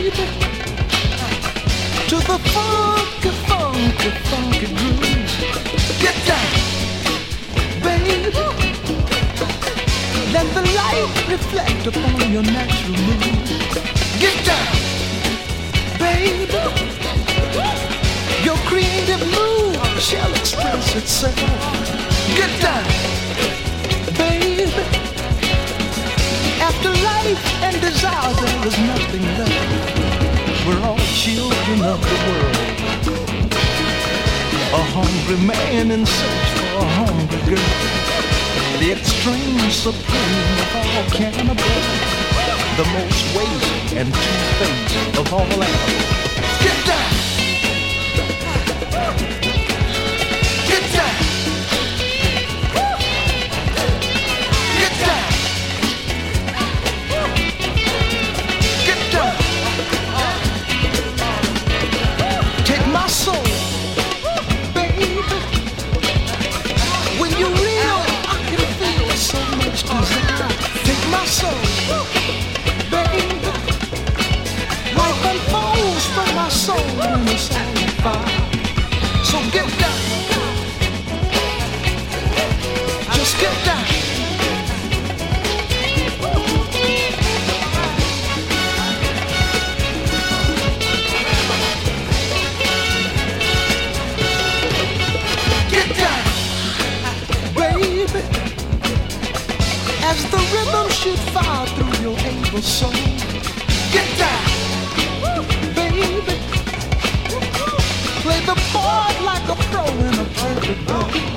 baby, to the funky, funky, funky groove. Get down, baby. Let the light reflect upon your natural mood. Get down, baby. Your creative mood shall express itself. Get down, baby. After life and desire, there is nothing left. We're all children of the world. A hungry man in search for a hungry girl. The extreme supreme of all cannibals. The most waste and two-faced of all animals. Get down! Get down! Get down! Get down! Take my soul, baby. When you're real, I can feel so much desire. Take my soul, baby. Life unfolds from my soul when it's on fire. So get down, just get down. Get down, baby. As the rhythm should fire through your able soul. Get down, baby. Play the part like a pro in a perfect role.